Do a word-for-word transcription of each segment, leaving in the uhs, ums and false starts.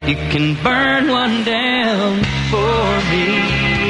You can burn one down for me.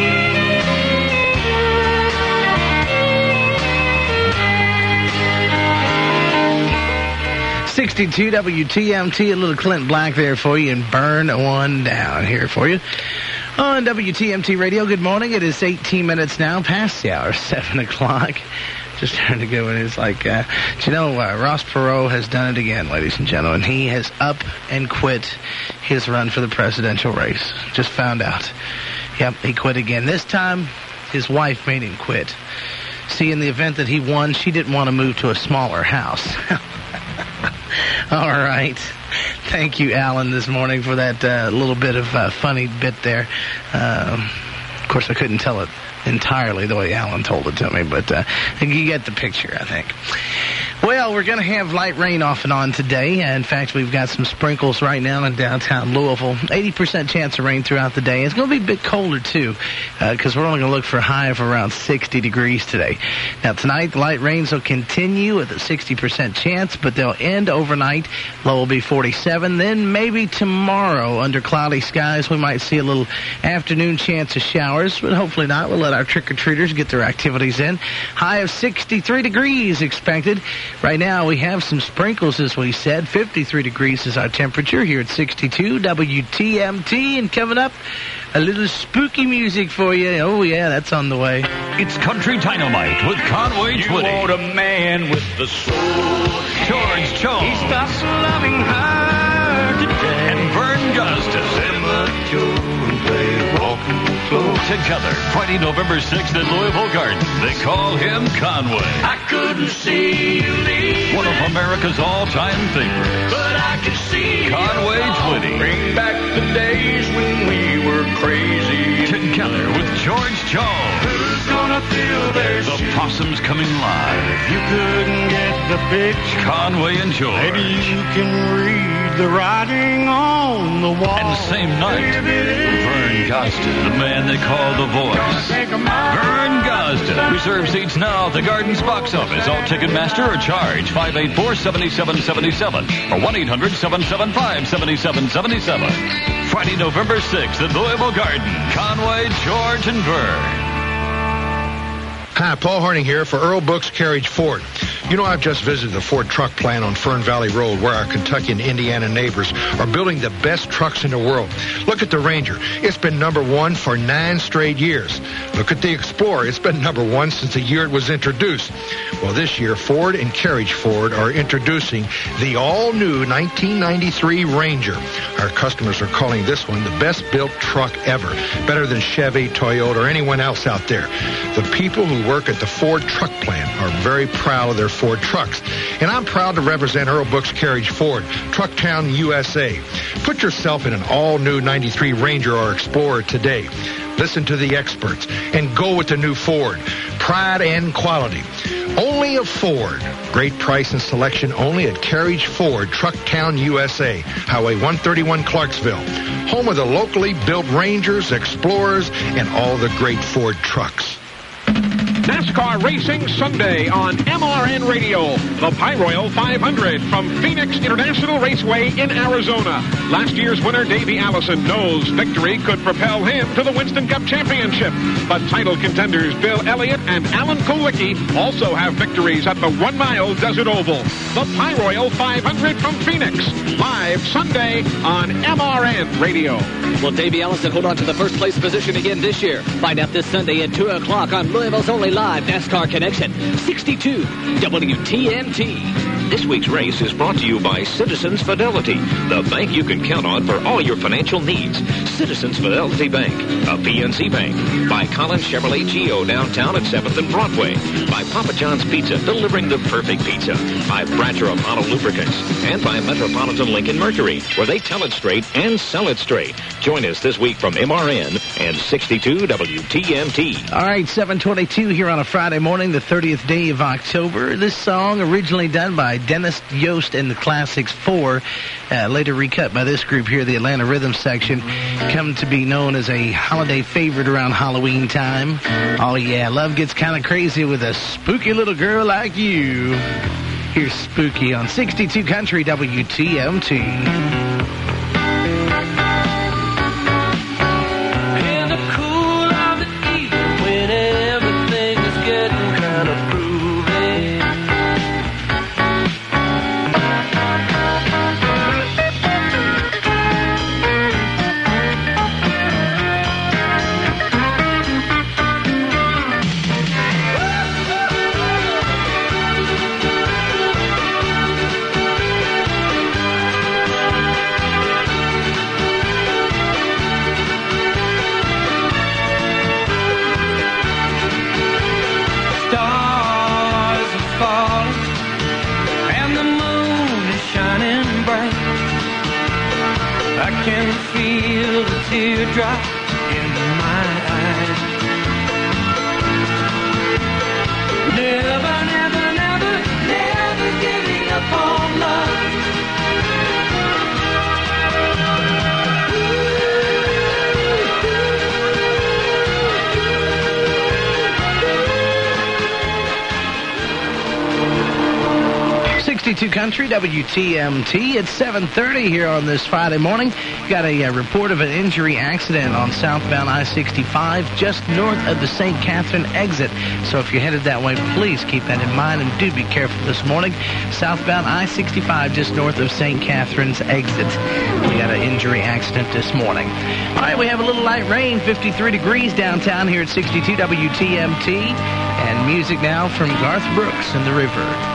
sixty-two W T M T, a little Clint Black there for you, and burn one down here for you. On W T M T Radio, good morning. It is eighteen minutes now past the hour, seven o'clock. Just trying to go, and it's like, uh, do you know, uh, Ross Perot has done it again, ladies and gentlemen. He has up and quit his run for the presidential race. Just found out. Yep, he quit again. This time, his wife made him quit. See, in the event that he won, she didn't want to move to a smaller house. All right. Thank you, Alan, this morning for that uh, little bit of uh, funny bit there. Um, of course, I couldn't tell it entirely the way Alan told it to me, but uh, you get the picture, I think. Well, we're going to have light rain off and on today. In fact, we've got some sprinkles right now in downtown Louisville. eighty percent chance of rain throughout the day. It's going to be a bit colder, too, because uh, we're only going to look for a high of around sixty degrees today. Now, tonight, the light rains will continue with a sixty percent chance, but they'll end overnight. Low will be forty-seven. Then maybe tomorrow, under cloudy skies, we might see a little afternoon chance of showers, but hopefully not. We'll let our trick-or-treaters get their activities in. High of sixty-three degrees expected. Right now, we have some sprinkles, as we said. fifty-three degrees is our temperature here at sixty-two W T M T. And coming up, a little spooky music for you. Oh, yeah, that's on the way. It's Country Dynamite with Conway You Twitty. want a man with the soul. George Jones. He stops loving her today. And Vern Guston. Emma Joe and play rock and roll. Together, Friday, November sixth at Louisville Gardens. They call him Conway. I couldn't see you leave. One of America's all-time favorites. But I could see Conway Twitty. Bring back the days when we were crazy. Together with George Jones. Who's gonna feel their The shoes? Possums coming live. If you couldn't get the picture, Conway and George. maybe you can read the writing on the wall. And same night, Vern Gosden, the man they call the Voice. Vern Gosden. Reserve seats now at the Gardens box office. All Ticketmaster or charge five eight four, seven seven seven seven or one eight hundred, seven seven five, seven seven seven seven. Friday, November sixth at Louisville Garden. Conway, George, and Vern. Hi, Paul Horning here for Earl Books Carriage Ford. You know, I've just visited the Ford truck plant on Fern Valley Road where our Kentucky and Indiana neighbors are building the best trucks in the world. Look at the Ranger. It's been number one for nine straight years. Look at the Explorer. It's been number one since the year it was introduced. Well, this year, Ford and Carriage Ford are introducing the all-new nineteen ninety-three Ranger. Our customers are calling this one the best-built truck ever, better than Chevy, Toyota, or anyone else out there. The people who work at the Ford truck plant are very proud of their Ford trucks. And I'm proud to represent Earl Books Carriage Ford, Trucktown, U S A. Put yourself in an all-new ninety-three Ranger or Explorer today. Listen to the experts and go with the new Ford. Pride and quality. Only a Ford. Great price and selection only at Carriage Ford, Trucktown, U S A. Highway one thirty-one, Clarksville. Home of the locally built Rangers, Explorers, and all the great Ford trucks. NASCAR Racing Sunday on M R N Radio. The Pyroil five hundred from Phoenix International Raceway in Arizona. Last year's winner, Davey Allison, knows victory could propel him to the Winston Cup Championship. But title contenders Bill Elliott and Alan Kulwicki also have victories at the one-mile Desert Oval. The Pyroil five hundred from Phoenix. Live Sunday on M R N Radio. Will Davey Allison hold on to the first place position again this year? Find out this Sunday at two o'clock on Louisville's only live NASCAR Connection, sixty-two W T M T. This week's race is brought to you by Citizens Fidelity, the bank you can count on for all your financial needs. Citizens Fidelity Bank, a P N C bank. By Collins Chevrolet Geo downtown at seventh and Broadway. By Papa John's Pizza, delivering the perfect pizza. By Bratcher Apollo Lubricants. And by Metropolitan Lincoln Mercury, where they tell it straight and sell it straight. Join us this week from M R N and sixty-two W T M T. All right, seven twenty-two here on a Friday morning, the thirtieth day of October. This song originally done by Dennis Yost and the Classics four, uh, later recut by this group here, the Atlanta Rhythm Section, come to be known as a holiday favorite around Halloween time. Oh yeah, love gets kind of crazy with a spooky little girl like you. Here's Spooky on sixty-two Country W T M T. you feel the teardrop in my eyes. Never, never, never, never giving up on love. sixty-two Country, W T M T. It's seven thirty here on this Friday morning. Got a, a report of an injury accident on southbound I sixty-five just north of the Saint Catherine exit. So if you're headed that way, please keep that in mind and do be careful this morning. Southbound I sixty-five just north of Saint Catherine's exit. We got an injury accident this morning. All right, we have a little light rain, fifty-three degrees downtown here at sixty-two W T M T. And music now from Garth Brooks and the River.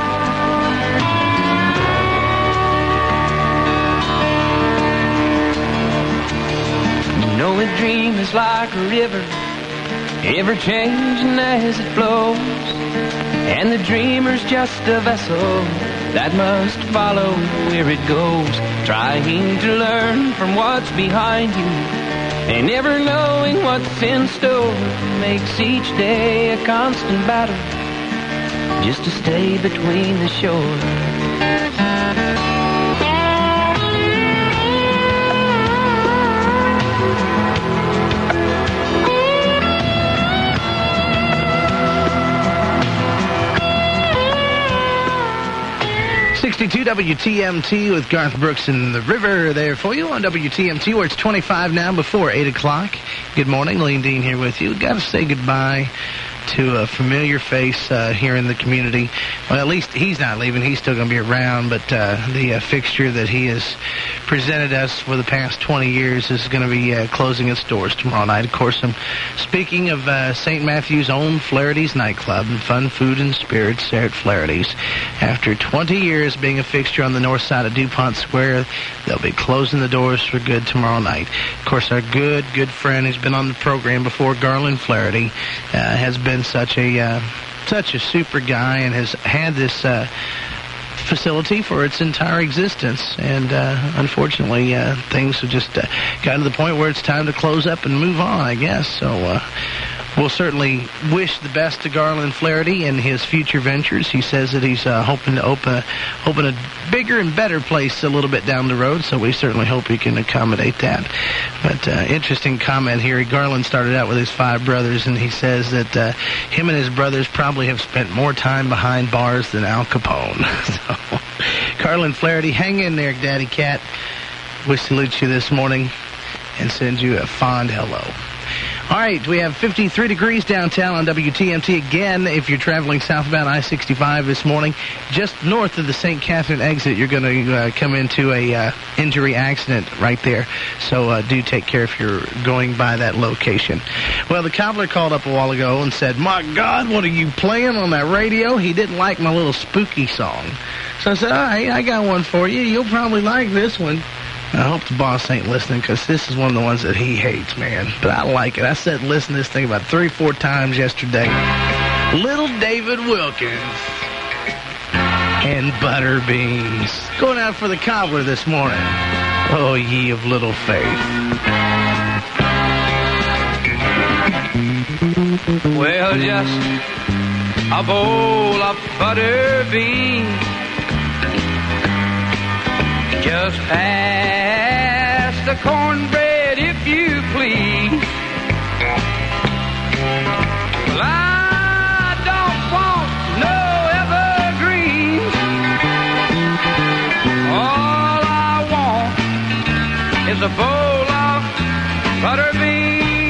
You know a dream is like a river, ever changing as it flows, and the dreamer's just a vessel that must follow where it goes, trying to learn from what's behind you, and never knowing what's in store makes each day a constant battle just to stay between the shores. sixty-two W T M T with Garth Brooks and the River there for you on W T M T, where it's twenty-five now before eight o'clock. Good morning, Lean Dean here with you. Got to say goodbye to a familiar face uh, here in the community. Well, at least he's not leaving. He's still going to be around, but uh, the uh, fixture that he has presented us for the past twenty years is going to be uh, closing its doors tomorrow night. Of course, I'm speaking of uh, Saint Matthew's own Flaherty's nightclub and fun food and spirits there at Flaherty's. After twenty years being a fixture on the north side of DuPont Square, they'll be closing the doors for good tomorrow night. Of course, our good, good friend who's been on the program before, Garland Flaherty, uh, has been such a uh, such a super guy and has had this uh, facility for its entire existence. And uh, unfortunately, uh, things have just uh, gotten to the point where it's time to close up and move on, I guess. So uh, we'll certainly wish the best to Garland Flaherty and his future ventures. He says that he's uh, hoping to open, open a bigger and better place a little bit down the road, so we certainly hope he can accommodate that. But uh, interesting comment here. Garland started out with his five brothers, and he says that uh, him and his brothers probably have spent more time behind bars than Al Capone. So, Garland Flaherty, hang in there, Daddy Cat. We salute you this morning and send you a fond hello. All right, we have fifty-three degrees downtown on W T M T again. If you're traveling southbound I sixty-five this morning, just north of the Saint Catherine exit, you're going to uh, come into a uh, injury accident right there. So uh, do take care if you're going by that location. Well, the cobbler called up a while ago and said, "My God, what are you playing on that radio?" He didn't like my little spooky song. So I said, "All right, I got one for you. You'll probably like this one." I hope the boss ain't listening, because this is one of the ones that he hates, man. But I like it. I sat and listened to this thing about three, four times yesterday. Little David Wilkins and butter beans. Going out for the cobbler this morning. Oh, ye of little faith. Well, just a bowl of butter beans, just pass the cornbread if you please. Well, I don't want no evergreens. All I want is a bowl of butter beans.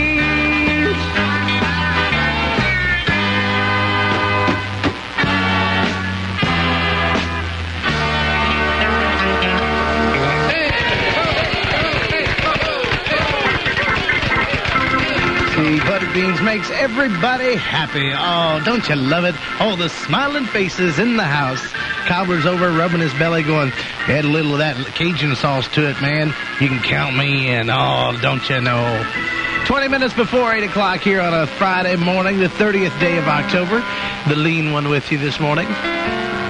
Butter beans makes everybody happy. Oh, don't you love it? All the smiling faces in the house. Cobbler's over rubbing his belly going, add a little of that Cajun sauce to it, man. You can count me in. Oh, don't you know? twenty minutes before eight o'clock here on a Friday morning, the thirtieth day of October. The lean one with you this morning.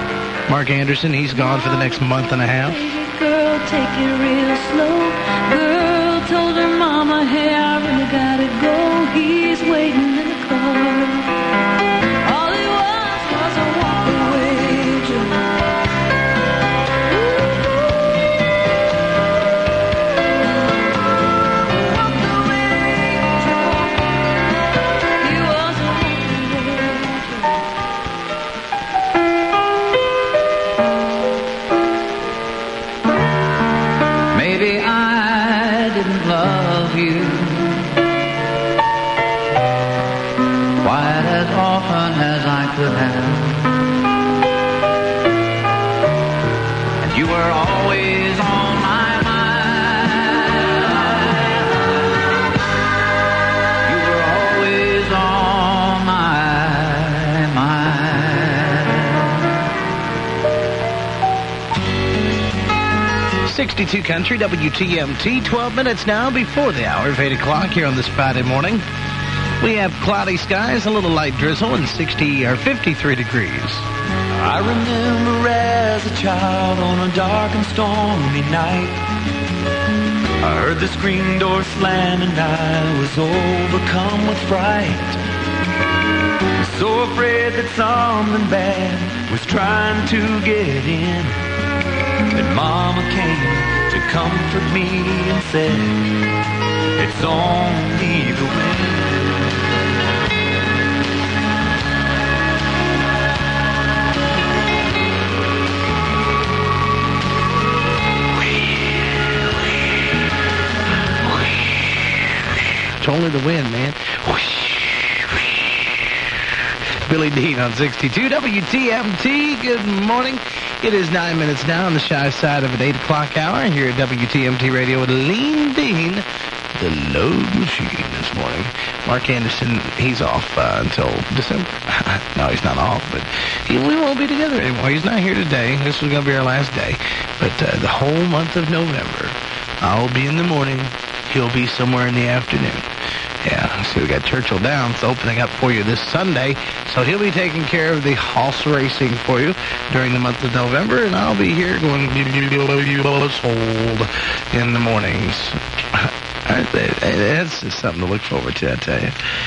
Mark Anderson, he's gone for the next month and a half. Girl, take it real slow. Girl, you quite as often as I could have. And you were always on my mind. You were always on my mind. sixty-two Country, W T M T, twelve minutes now before the hour of eight o'clock here on this Friday morning. We have cloudy skies, a little light drizzle, and sixty or fifty-three degrees. I remember as a child on a dark and stormy night, I heard the screen door slam and I was overcome with fright. So afraid that something bad was trying to get in. But Mama came to comfort me and said, it's only the wind. It's only the wind, man. Billy Dean on sixty-two W T M T. Good morning. It is nine minutes now on the shy side of an eight o'clock hour here at W T M T Radio with Lean Bean, the load machine this morning. Mark Anderson, he's off uh, until December. No, he's not off, but he, we won't be together anymore. He's not here today. This was going to be our last day. But uh, the whole month of November, I'll be in the morning. He'll be somewhere in the afternoon. Yeah, see, we got Churchill Downs opening up for you this Sunday, so he'll be taking care of the horse racing for you during the month of November, and I'll be here going sold in the mornings. That's just something to look forward to, I tell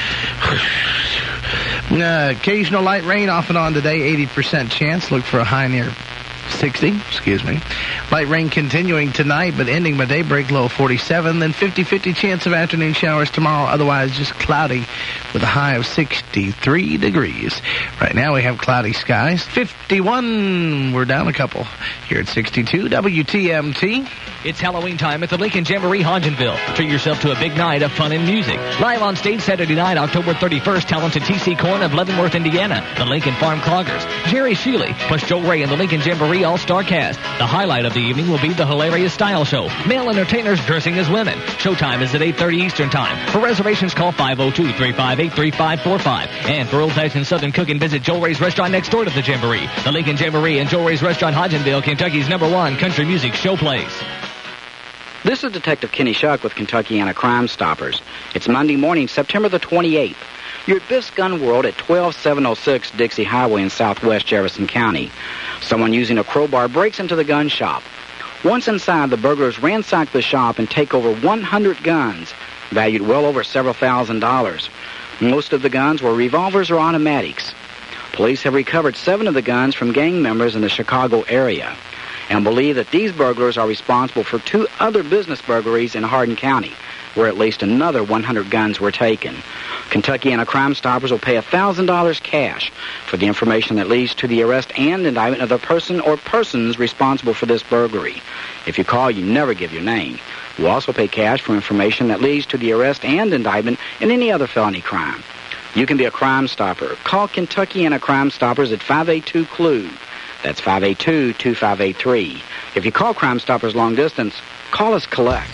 you. Uh, occasional light rain off and on today, eighty percent chance. Look for a high near sixty, excuse me. Light rain continuing tonight, but ending by daybreak, low forty-seven. Then fifty-fifty chance of afternoon showers tomorrow. Otherwise, just cloudy with a high of sixty-three degrees. Right now, we have cloudy skies. fifty-one. We're down a couple here at sixty-two W T M T. It's Halloween time at the Lincoln Jamboree, Hodgenville. Treat yourself to a big night of fun and music. Live on stage Saturday night, October thirty-first, talented T C Korn of Leavenworth, Indiana, the Lincoln Farm Cloggers, Jerry Shealy, plus Joe Ray and the Lincoln Jamboree All-Star Cast. The highlight of the evening will be the hilarious style show. Male entertainers dressing as women. Showtime is at eight thirty Eastern Time. For reservations, call five oh two, three five eight, three five four five. And for old-fashioned Southern cooking, visit Joe Ray's restaurant next door to the Jamboree. The Lincoln Jamboree and Joe Ray's restaurant, Hodgenville, Kentucky's number one country music show place. This is Detective Kenny Shuck with Kentuckiana Crime Stoppers. It's Monday morning, September the twenty-eighth. You're at Biff's Gun World at twelve seven oh six Dixie Highway in southwest Jefferson County. Someone using a crowbar breaks into the gun shop. Once inside, the burglars ransack the shop and take over one hundred guns, valued well over several thousand dollars. Most of the guns were revolvers or automatics. Police have recovered seven of the guns from gang members in the Chicago area and believe that these burglars are responsible for two other business burglaries in Hardin County, where at least another one hundred guns were taken. Kentuckiana Crime Stoppers will pay one thousand dollars cash for the information that leads to the arrest and indictment of the person or persons responsible for this burglary. If you call, you never give your name. We'll also pay cash for information that leads to the arrest and indictment in any other felony crime. You can be a Crime Stopper. Call Kentuckiana Crime Stoppers at five eight two C L U. That's five eight two, two five eight three. If you call Crime Stoppers long distance, call us collect.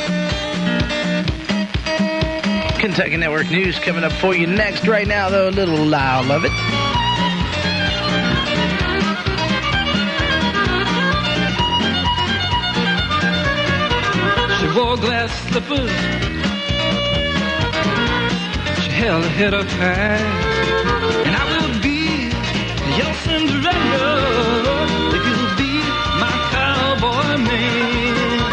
Kentucky Network News coming up for you next. Right now, though, a little Lyle Lovett. She wore glass slippers. She held her head up high. And I will be your Cinderella if you'll be my cowboy man.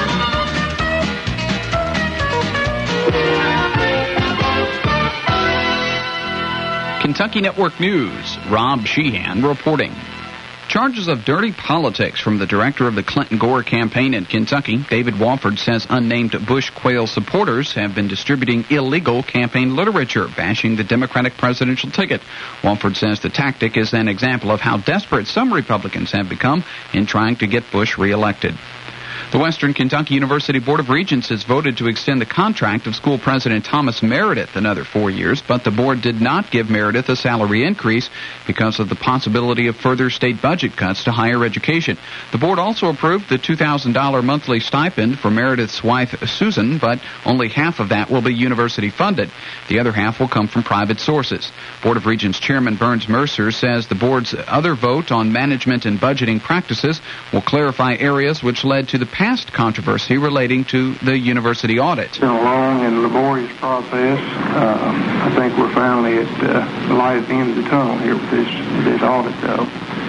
Kentucky Network News, Rob Sheehan reporting. Charges of dirty politics from the director of the Clinton-Gore campaign in Kentucky, David Wofford, says unnamed Bush Quayle supporters have been distributing illegal campaign literature, bashing the Democratic presidential ticket. Wofford says the tactic is an example of how desperate some Republicans have become in trying to get Bush reelected. The Western Kentucky University Board of Regents has voted to extend the contract of school president Thomas Meredith another four years, but the board did not give Meredith a salary increase because of the possibility of further state budget cuts to higher education. The board also approved the two thousand dollars monthly stipend for Meredith's wife, Susan, but only half of that will be university funded. The other half will come from private sources. Board of Regents Chairman Burns Mercer says the board's other vote on management and budgeting practices will clarify areas which led to the past controversy relating to the university audit. It's been a long and laborious process. Uh, I think we're finally at uh, the light at the end of the tunnel here with this, with this audit, though.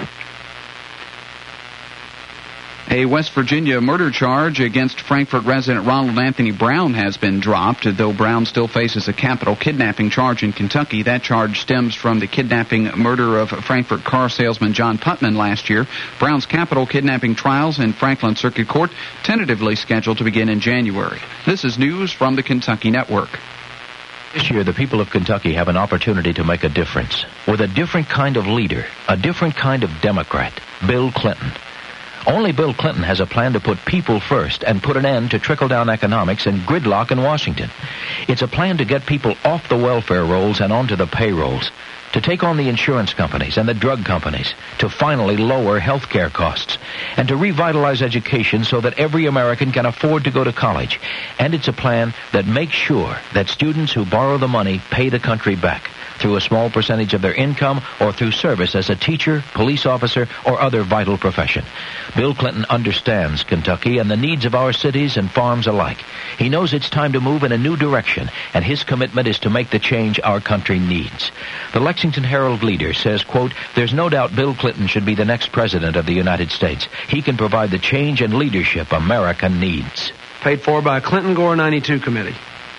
A West Virginia murder charge against Frankfort resident Ronald Anthony Brown has been dropped, though Brown still faces a capital kidnapping charge in Kentucky. That charge stems from the kidnapping murder of Frankfort car salesman John Putman last year. Brown's capital kidnapping trials in Franklin Circuit Court tentatively scheduled to begin in January. This is news from the Kentucky Network. This year, the people of Kentucky have an opportunity to make a difference with a different kind of leader, a different kind of Democrat, Bill Clinton. Only Bill Clinton has a plan to put people first and put an end to trickle-down economics and gridlock in Washington. It's a plan to get people off the welfare rolls and onto the payrolls, to take on the insurance companies and the drug companies, to finally lower health care costs, and to revitalize education so that every American can afford to go to college. And it's a plan that makes sure that students who borrow the money pay the country back through a small percentage of their income or through service as a teacher, police officer, or other vital profession. Bill Clinton understands Kentucky and the needs of our cities and farms alike. He knows it's time to move in a new direction, and his commitment is to make the change our country needs. The Lexington Herald-Leader says, quote, "There's no doubt Bill Clinton should be the next president of the United States. He can provide the change and leadership America needs." Paid for by Clinton Gore ninety-two Committee.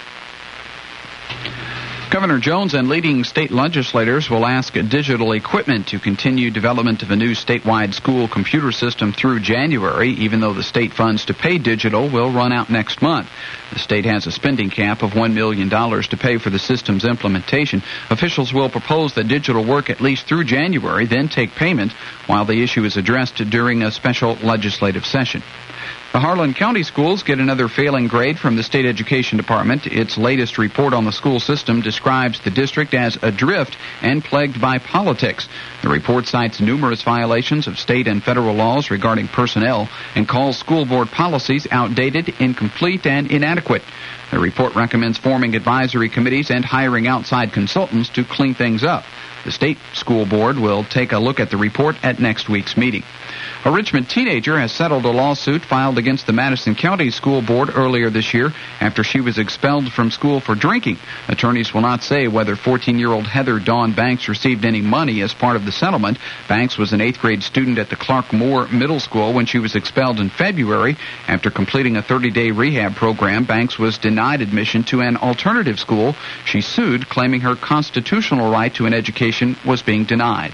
Governor Jones and leading state legislators will ask Digital Equipment to continue development of a new statewide school computer system through January, even though the state funds to pay Digital will run out next month. The state has a spending cap of one million dollars to pay for the system's implementation. Officials will propose that Digital work at least through January, then take payment while the issue is addressed during a special legislative session. The Harlan County schools get another failing grade from the State Education Department. Its latest report on the school system describes the district as adrift and plagued by politics. The report cites numerous violations of state and federal laws regarding personnel and calls school board policies outdated, incomplete, and inadequate. The report recommends forming advisory committees and hiring outside consultants to clean things up. The state school board will take a look at the report at next week's meeting. A Richmond teenager has settled a lawsuit filed against the Madison County School Board earlier this year after she was expelled from school for drinking. Attorneys will not say whether fourteen-year-old Heather Dawn Banks received any money as part of the settlement. Banks was an eighth grade student at the Clark Moore Middle School when she was expelled in February. After completing a thirty-day rehab program, Banks was denied admission to an alternative school. She sued, claiming her constitutional right to an education was being denied.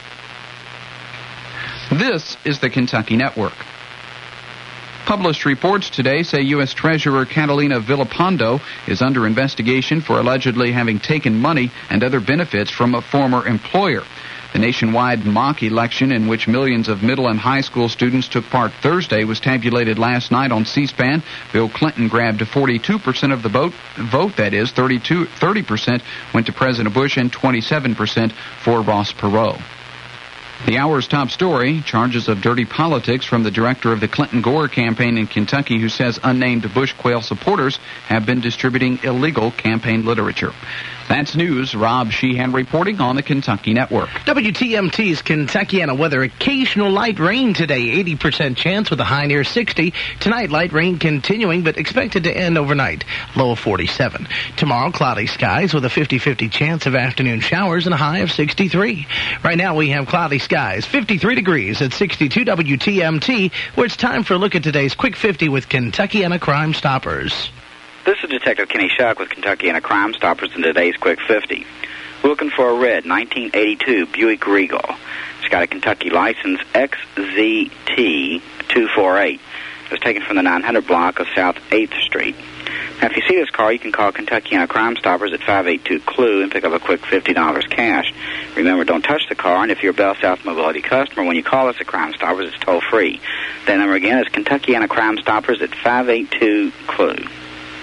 This is the Kentucky Network. Published reports today say U S Treasurer Catalina Villalpando is under investigation for allegedly having taken money and other benefits from a former employer. The nationwide mock election in which millions of middle and high school students took part Thursday was tabulated last night on C-SPAN. Bill Clinton grabbed forty-two percent of the vote, vote that is, thirty-two, thirty percent went to President Bush and twenty-seven percent for Ross Perot. The hour's top story, charges of dirty politics from the director of the Clinton Gore campaign in Kentucky who says unnamed Bush Quayle supporters have been distributing illegal campaign literature. That's news. Rob Sheehan reporting on the Kentucky Network. W T M T's Kentuckiana weather. Occasional light rain today. eighty percent chance with a high near sixty. Tonight, light rain continuing, but expected to end overnight. Low of forty-seven. Tomorrow, cloudy skies with a fifty-fifty chance of afternoon showers and a high of sixty-three. Right now, we have cloudy skies. fifty-three degrees at sixty-two W T M T, where it's time for a look at today's Quick fifty with Kentuckiana Crime Stoppers. This is Detective Kenny Shuck with Kentuckiana Crime Stoppers in today's Quick fifty. We're looking for a red nineteen eighty-two Buick Regal. It's got a Kentucky license X Z T two forty-eight. It was taken from the nine hundred block of South eighth Street. Now, if you see this car, you can call Kentuckiana Crime Stoppers at five eight two C L U and pick up a quick fifty dollars cash. Remember, don't touch the car, and if you're a Bell South Mobility customer, when you call us at Crime Stoppers, it's toll-free. That number again is Kentuckiana Crime Stoppers at five eight two C L U.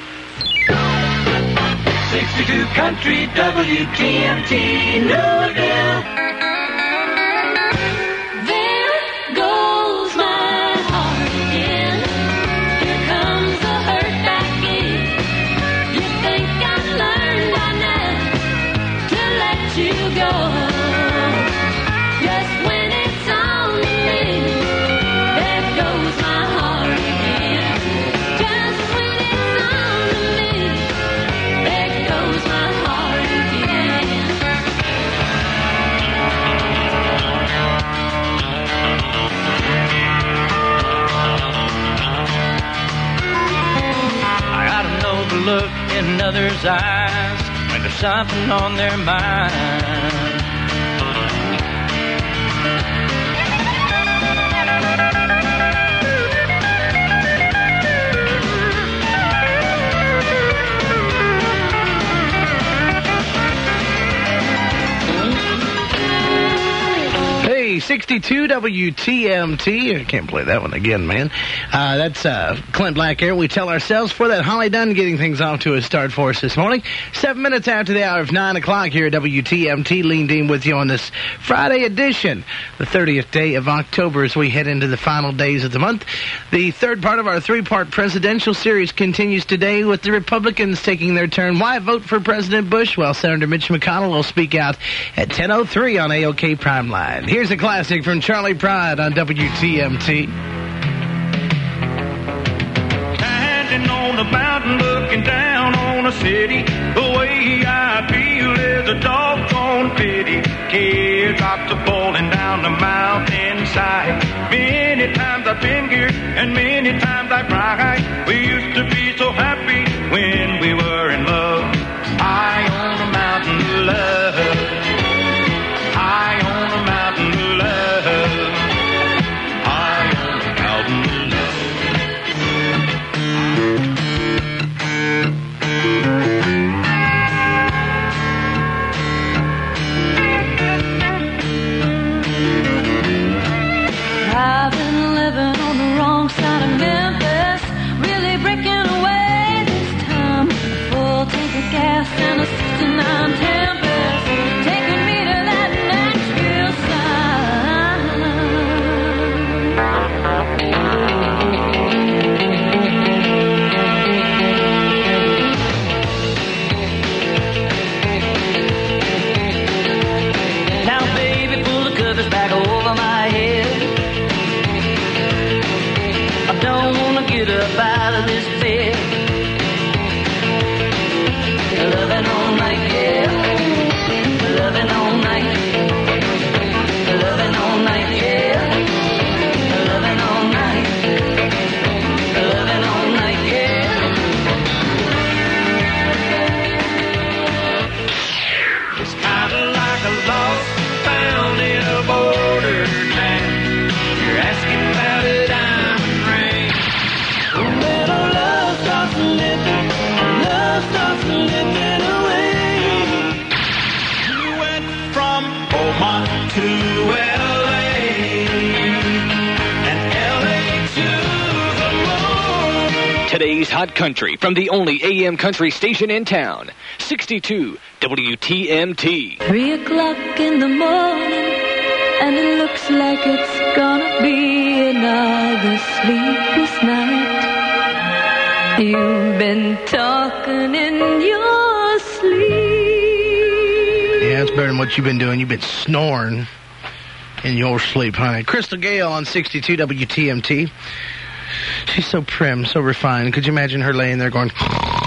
sixty-two Country W T M T Louisville. There goes my heart again. Here comes the hurt back in. You think I learned by now to let you go. Just when it's on me, there goes my heart again. Just when it's on me, there goes my heart again. I gotta know the look in others' eyes when there's something on their mind. Hey, sixty-two W T M T. I can't play that one again, man. Uh, that's uh, Clint Black here. We tell ourselves for that. Holly Dunn getting things off to a start for us this morning. Seven minutes after the hour of nine o'clock here at W T M T. Lean Dean with you on this Friday edition, the thirtieth day of October as we head into the final days of the month. The third part of our three-part presidential series continues today with the Republicans taking their turn. Why vote for President Bush? Well, Senator Mitch McConnell will speak out at ten oh three on A O K Prime Line. Here's a classic from Charlie Pride on W T M T. Standing on the mountain looking down on a city, the way I feel is a doggone pity. Teardrops are falling down the mountainside. Many times I've been here and many times I cried. We used to be so happy when we were in love. I own a mountain of love. I own a mountain of love. I own a mountain of love. I've been living on the wrong side of Memphis, really breaking away this time. A full tank of gas and a sixty-nine Tempest, taking me to that Nashville side. Now, baby, pull the covers back over my head. I don't wanna get up out of this bed. Loving all night, yeah. Loving all night. Loving all night, yeah. Loving all night. Loving all night, yeah. It's kinda like a lost found in a border town. You're asking about a diamond ring. Oh, little love starts slipping. Love starts slipping away. You went from Omaha to L A, and L A to the moon. Today's Hot Country from the only A M country station in town, sixty-two W T M T. Three o'clock in the morning, and it looks like it's gonna be another sleepless night. You've been talking in your sleep. Yeah, it's better than what you've been doing. You've been snoring in your sleep, honey. Crystal Gale on sixty-two W T M T. She's so prim, so refined. Could you imagine her laying there going...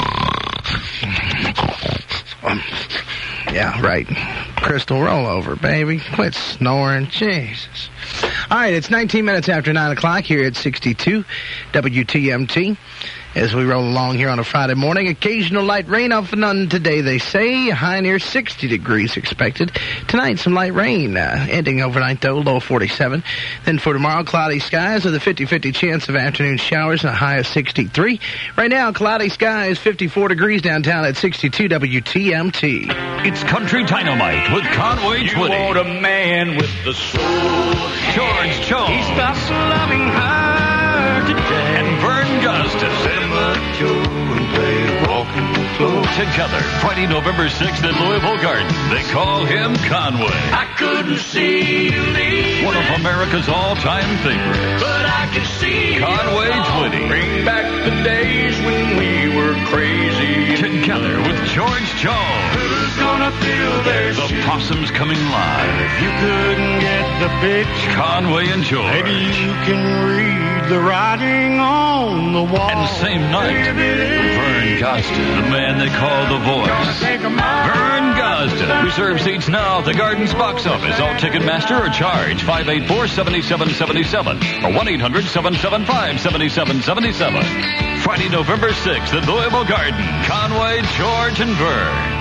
Um, yeah, right. Crystal, roll over, baby. Quit snoring. Jesus. All right, it's nineteen minutes after nine o'clock here at sixty-two W T M T. as we roll along here on a Friday morning. Occasional light rain off and on today, they say. High near sixty degrees expected. Tonight, some light rain. Uh, ending overnight, though, low forty-seven. Then for tomorrow, cloudy skies with a fifty-fifty chance of afternoon showers and a high of sixty-three. Right now, cloudy skies, fifty-four degrees downtown at sixty-two W T M T. It's Country Dynamite with Conway You Twitty. want a man with the soul. George Jones. He stops loving her today. And Vern Guston. Joe and play walking the floor. Together, Friday, November sixth at Louisville Gardens. They call him Conway. I couldn't see you leave. One of America's all-time favorites. But I can see Conway you Twitty. Bring back the days when we were crazy. Together with George Jones. Who's gonna fill their The shoes? Possums coming live. If you couldn't get the pitch, Conway and George. maybe you can read the writing on the wall. And same night, Vern Gosden, the man they call the voice. Vern Gosden. Reserve seats now at the Gardens box office. All Ticketmaster or charge five eight four, seven seven seven seven or one eight hundred, seven seven five, seven seven seven seven. Friday, November sixth at Louisville Garden. Conway, George, and Vern.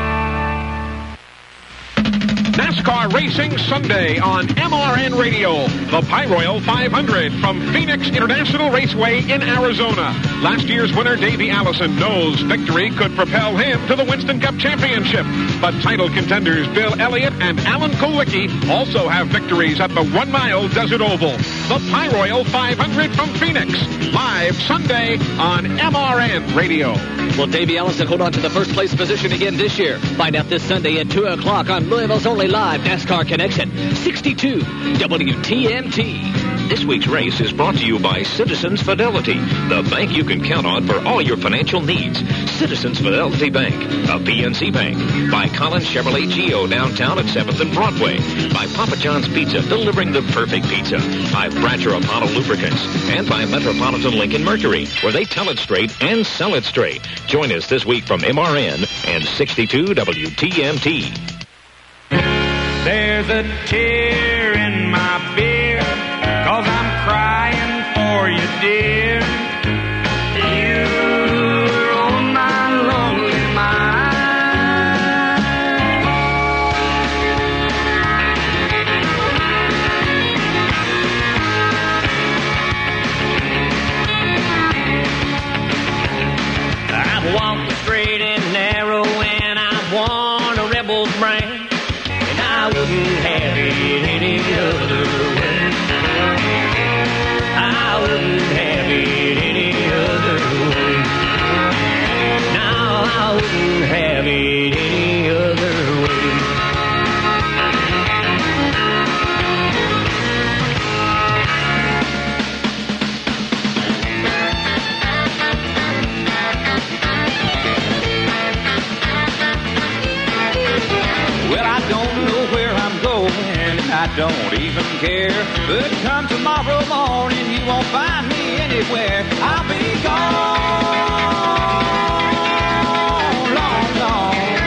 NASCAR Racing Sunday on M R N Radio. The Pyroil five hundred from Phoenix International Raceway in Arizona. Last year's winner, Davey Allison, knows victory could propel him to the Winston Cup Championship. But title contenders Bill Elliott and Alan Kulwicki also have victories at the one-mile Desert Oval. The Pyroil five hundred from Phoenix. Live Sunday on M R N Radio. Will Davey Allison hold on to the first place position again this year? Find out this Sunday at two o'clock on Louisville's only live NASCAR Connection, sixty-two W T M T. This week's race is brought to you by Citizens Fidelity, the bank you can count on for all your financial needs. Citizens Fidelity Bank, a P N C bank. By Collins Chevrolet Geo downtown at seventh and Broadway. By Papa John's Pizza, delivering the perfect pizza. By Bratcher Apollo Lubricants. And by Metropolitan Lincoln Mercury, where they tell it straight and sell it straight. Join us this week from M R N and sixty-two W T M T. There's a tear in my beer, 'cause I'm crying for you, dear. You're on my lonely mind. I've walked the straight and narrow, and I've worn a rebel's brand. I wouldn't have it any other way. I wouldn't have it any other way. No, I wouldn't have it any other way. Well, I don't know where I'm going, I don't even care. But come tomorrow morning, you won't find me anywhere. I'll be gone, long gone.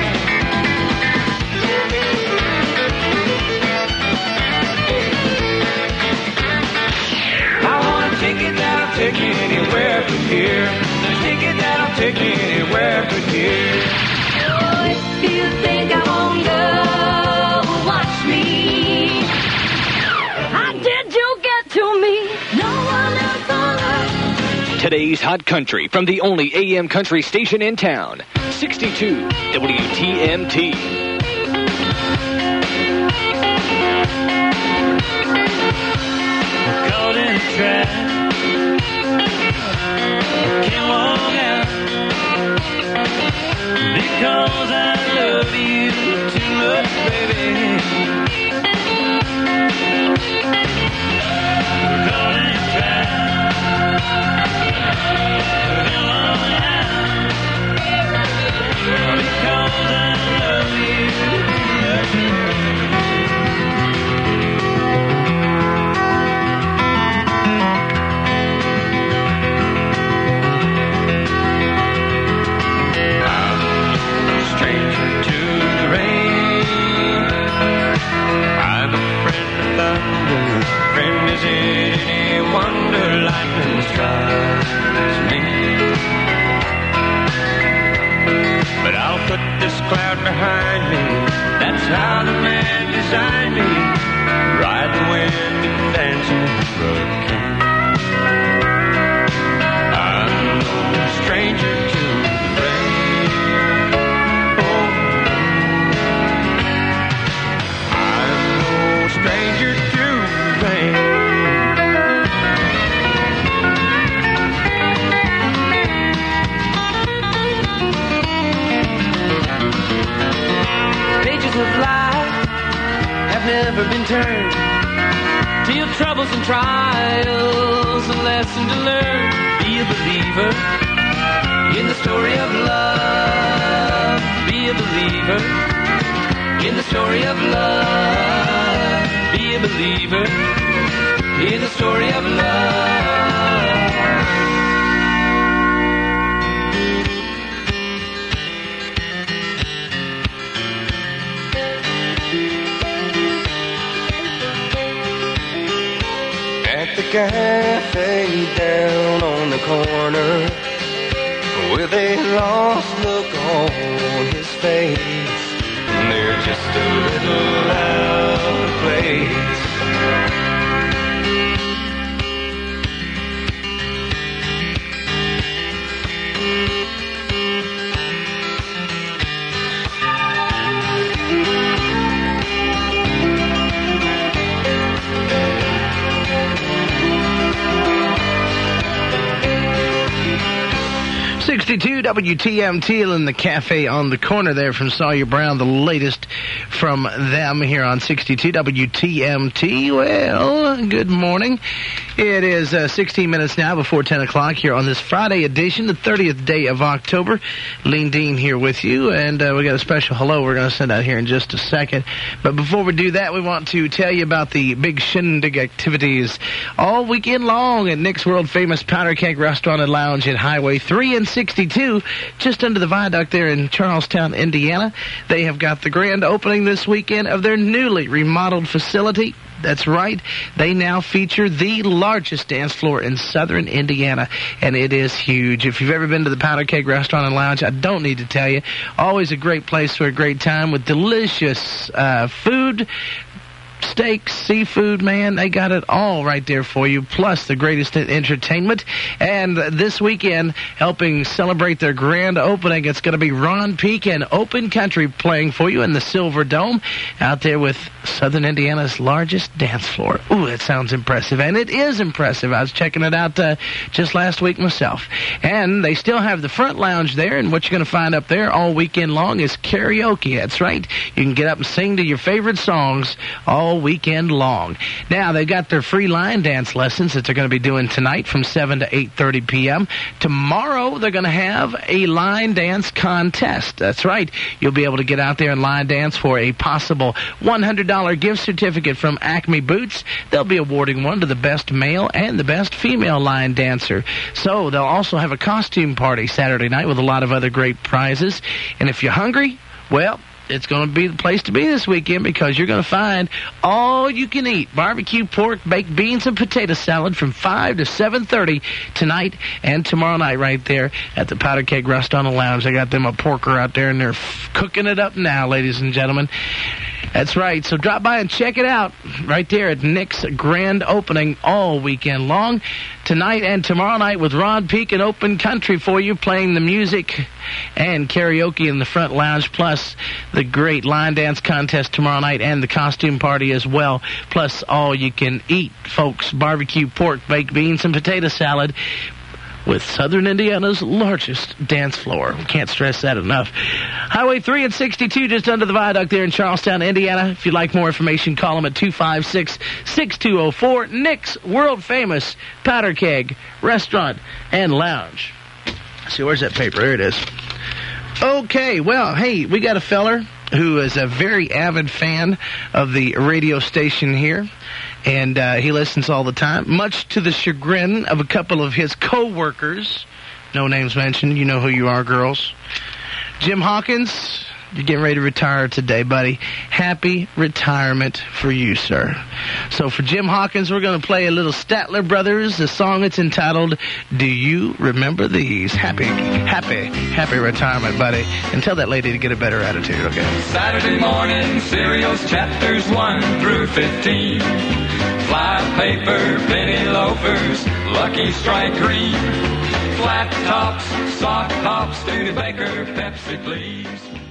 I want a ticket that'll take me anywhere from here. A ticket that'll take me anywhere from here. If you think I won't go, watch me. How did you get to me? No one else on earth. Today's Hot Country from the only A M country station in town, sixty-two W T M T. Caught in a trap, can't walk out because I love you too much, baby. Caught in a trap, can't walk out because I love you too much. Friend, is it any wonder lightning strikes? cloud behind me. That's how the man designed me. Ride the wind and dance on the hurricane. I'm no stranger to the rain. Oh, I'm no stranger to the rain. Pages of life have never been turned. Till troubles and trials, a lesson to learn. Be a believer in the story of love. Be a believer in the story of love. Be a believer in the story of love. At the cafe down on the corner, with a lost look on his face, they're just a little out of place. sixty-two W T M T in the cafe on the corner there from Sawyer Brown, the latest from them here on sixty-two W T M T. Well, good morning. It is uh, sixteen minutes now before ten o'clock here on this Friday edition, the thirtieth day of October. Lean Dean here with you, and uh, we got a special hello we're going to send out here in just a second. But before we do that, we want to tell you about the big shindig activities all weekend long at Nick's world-famous Powder Keg Restaurant and Lounge at Highway three and sixty-two, just under the viaduct there in Charlestown, Indiana. They have got the grand opening this weekend of their newly remodeled facility. That's right. They now feature the largest dance floor in southern Indiana, and it is huge. If you've ever been to the Powder Keg Restaurant and Lounge, I don't need to tell you. Always a great place for a great time with delicious uh, food, steaks, seafood, man, they got it all right there for you, plus the greatest entertainment. And this weekend, helping celebrate their grand opening, it's going to be Ron Peake and Open Country playing for you in the Silver Dome out there with southern Indiana's largest dance floor. Ooh, that sounds impressive, and it is impressive. I was checking it out uh, just last week myself. And they still have the front lounge there, and what you're going to find up there all weekend long is karaoke. That's right. You can get up and sing to your favorite songs all weekend long. Now, they've got their free line dance lessons that they're going to be doing tonight from seven to eight thirty p.m. Tomorrow, they're going to have a line dance contest. That's right. You'll be able to get out there and line dance for a possible one hundred dollars gift certificate from Acme Boots. They'll be awarding one to the best male and the best female line dancer. So, they'll also have a costume party Saturday night with a lot of other great prizes. And if you're hungry, well, it's going to be the place to be this weekend because you're going to find all you can eat barbecue pork, baked beans, and potato salad from five to seven thirty tonight and tomorrow night right there at the Powder Keg Restaurant and Lounge. They got them a porker out there, and they're f- cooking it up now, ladies and gentlemen. That's right. So drop by and check it out right there at Nick's grand opening all weekend long. Tonight and tomorrow night with Ron Peake and Open Country for you, playing the music and karaoke in the front lounge, plus the great line dance contest tomorrow night and the costume party as well, plus all you can eat, folks, barbecue pork, baked beans, and potato salad with southern Indiana's largest dance floor. Can't stress that enough. Highway three and sixty-two, just under the viaduct there in Charlestown, Indiana. If you'd like more information, call them at two five six, six two zero four. Nick's world-famous Powder Keg Restaurant and Lounge. Let's see, where's that paper? There it is. Okay, well, hey, we got a feller who is a very avid fan of the radio station here. And uh, he listens all the time, much to the chagrin of a couple of his co-workers. No names mentioned. You know who you are, girls. Jim Hawkins, You're getting ready to retire today, buddy. Happy retirement for you, sir. So for Jim Hawkins, we're going to play a little Statler Brothers, a song that's entitled, Do You Remember These? Happy, happy, happy retirement, buddy. And tell that lady to get a better attitude, okay? Saturday morning, cereals chapters one through fifteen. Fly paper, penny loafers, Lucky Strike green. Flat tops, soft tops, Studebaker, Pepsi, please.